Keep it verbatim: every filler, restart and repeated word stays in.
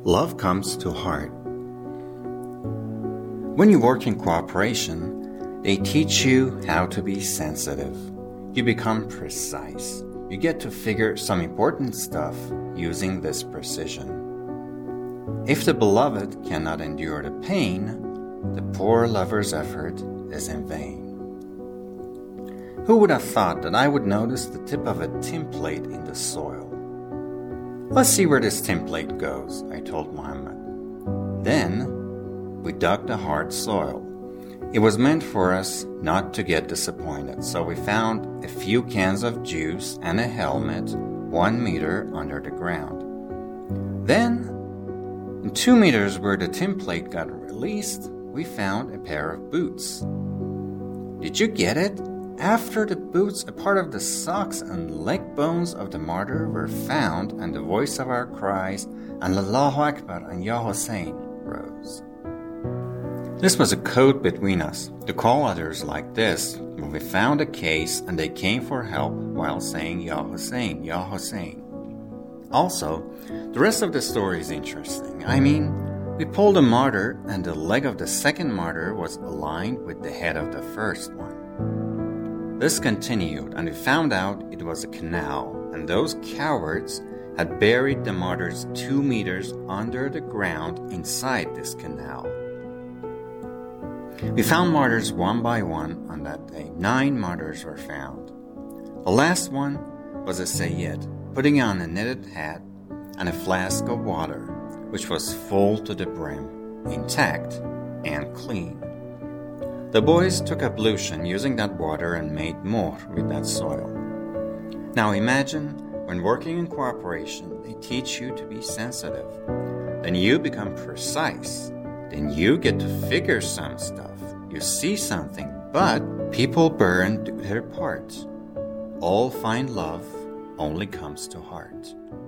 love comes to heart. When you work in cooperation, they teach you how to be sensitive. You become precise. You get to figure some important stuff using this precision. If the beloved cannot endure the pain, the poor lover's effort is in vain. Who would have thought that I would notice the tip of a tin plate in the soil? Let's see where this tin plate goes, I told Muhammad. Then we dug the hard soil. It was meant for us not to get disappointed, so we found a few cans of juice and a helmet one meter under the ground. Then, in two meters where the tin plate got released, we found a pair of boots. Did you get it? After the boots, a part of the socks and leg bones of the martyr were found, and the voice of our cries, and Allahu Akbar and Ya Hussein, rose. This was a code between us to call others like this when we found a case and they came for help while saying Ya Hussein, Ya Hussein. Also, the rest of the story is interesting. I mean, we pulled a martyr and the leg of the second martyr was aligned with the head of the first one. This continued, and we found out it was a canal, and those cowards had buried the martyrs two meters under the ground inside this canal. We found martyrs one by one. On that day, nine martyrs were found. The last one was a Sayyid, putting on a knitted hat and a flask of water, which was full to the brim, intact and clean. The boys took ablution using that water and made more with that soil. Now imagine, when working in cooperation, they teach you to be sensitive. Then you become precise. Then you get to figure some stuff. You see something, but people burn do their part. All find love only comes to heart.